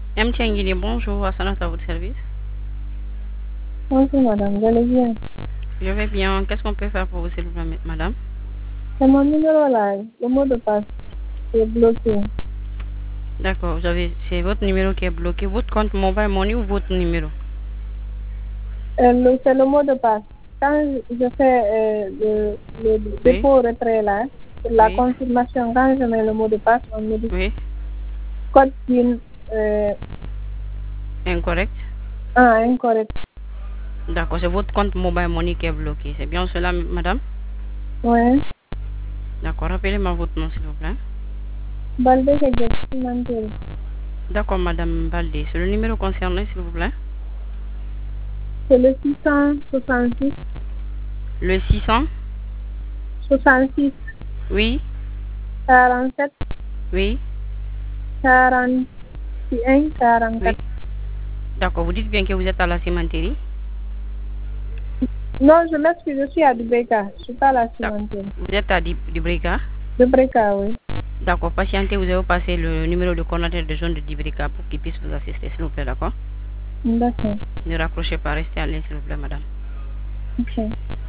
M. Tianguini, bonjour, Assanat à votre service. Bonjour madame, vous allez bien? Je vais bien. Qu'est-ce qu'on peut faire pour vous, s'il vous plaît, madame? C'est mon numéro là, le mot de passe est bloqué. D'accord, c'est votre numéro qui est bloqué. Votre compte mobile money ou votre numéro? C'est le mot de passe. Quand je fais le dépôt retrait là, la confirmation, quand je mets le mot de passe, on me dit code PIN incorrect. Incorrect. D'accord, c'est votre compte mobile money qui est bloqué. C'est bien cela, madame? Oui. D'accord, rappelez-moi votre nom, s'il vous plaît. Balde Mantel. D'accord, madame Balde. C'est le numéro concerné, s'il vous plaît? C'est le 666. Le 600? 66. Oui. 47. Oui. 41, 44. Oui. D'accord, vous dites bien que vous êtes à la cimenterie? Non, je m'excuse, je suis à Dubreka. Je ne suis pas à la cimenterie. Vous êtes à Dubreka? Dubreka, oui. D'accord, patientez, vous avez passé le numéro de coordinateur de zone de Dubreka pour qu'il puisse vous assister, s'il vous plaît, d'accord? D'accord. Ne raccrochez pas, restez à l'aise, s'il vous plaît, madame. Ok.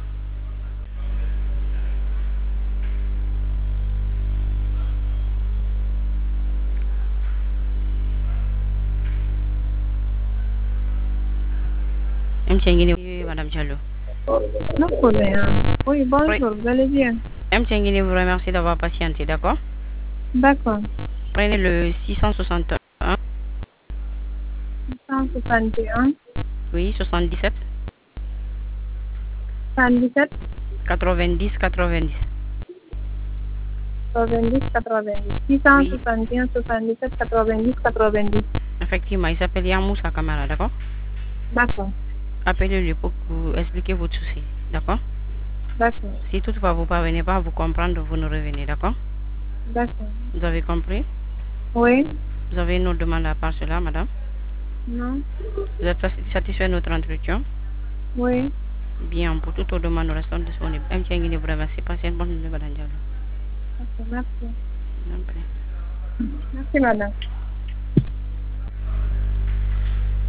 Oui, madame Diallo. Non, problème. Oui, bonjour, vous allez bien? M. Tianguini vous remercie d'avoir patienté, d'accord? D'accord. Prenez le 661. 661. Oui, 77. 77. 90, 90. 90, 90. 661, 77, 90, 90. Effectivement, il s'appelle Yamoussa Kamara, d'accord? D'accord. Appelez-le pour vous expliquer votre souci, d'accord? D'accord. Si toutefois vous ne parvenez pas à vous comprendre, vous nous revenez, d'accord? D'accord. Vous avez compris? Oui. Vous avez une autre demande à part cela, madame? Non. Vous êtes satisfait de notre entretien? Oui. Bien, pour toute autre demande, nous restons disponibles. M. Tianguini vous remercie. Passez une bonne journée, madame Diallo. Merci. Merci. Merci, madame.